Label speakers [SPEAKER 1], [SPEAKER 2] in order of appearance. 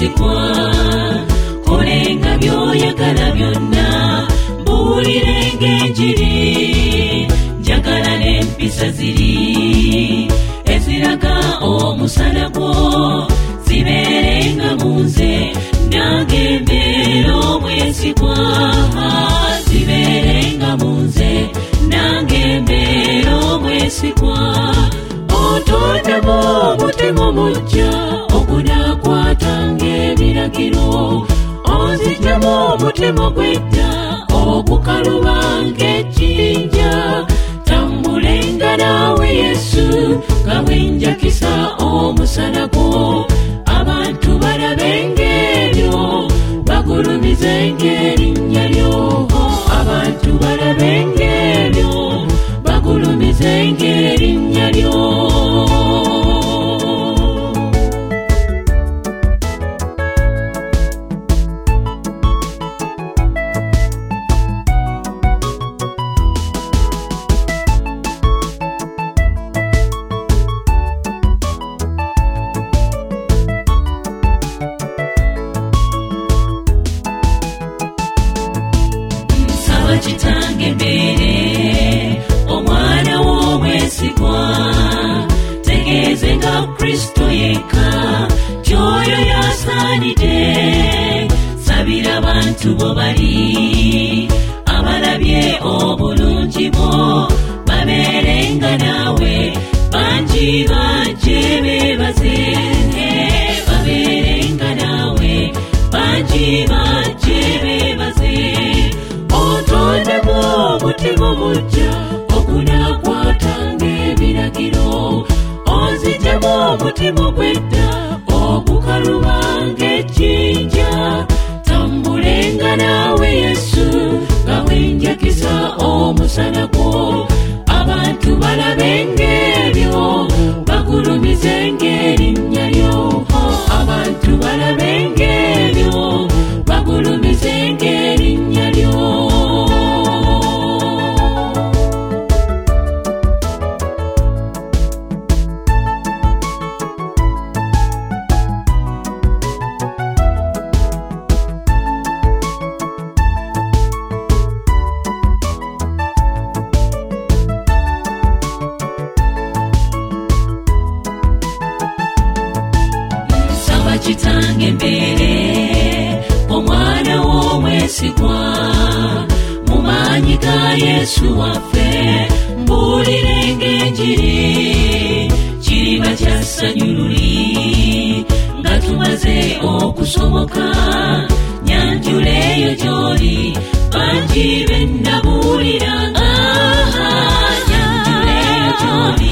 [SPEAKER 1] omwesigwa, kolenga by'oyagala byonna, mbuulirenga enjiri, njagala n'empisa ziri eziraga omusana gwo, zibeerenga mu nze, nange mbeera omwesigwa, zibeerenga mu nze, nange mbeera omwesigwa. Otondemu omutima omujja ogunaakwatanga ebiragiro, onziggyamu omutima gw'edda ogukalubanga ejjinja, tambulenga naawe Yesu nga bwenjakisa omusana gwo, abantu balabenga ebyo bagulumizenga erinnya lyo, abantu balabenga ebyo bagulumizenga erinnya lyo. Kitange mbeere omwana w'omwesigwa, tegeeze nga Kristo yekka gy'oyo yasaanidde, sabira abantu bo bali abalabye obulungi bwo, babeerenga naawe, bangi bajje beebaze, babeerenga naawe, bangi bajje beebaze. Otondemu omutima omujja ogunaakwatanga ebiragiro, onziggyamu omutima gw'edda ogukalubanga ejjinja, tambulenga naawe Yesu nga bwenjakisa omusana gwo, abantu balabenga ebyo bagulumizenga erinnya lyo, abantu balabenga ebyo bagulumizenga erinnya lyo. Kitange mbeere omwana w'omwesigwa, mu maanyi ga Yesu waffe, mbuulirenga enjiri, kiriba kya ssanyu luli nga tumaze okusomoka, nyanjuleeyo gy'oli, bangi be nnabuuliranga, nyanjuleeyo gy'oli,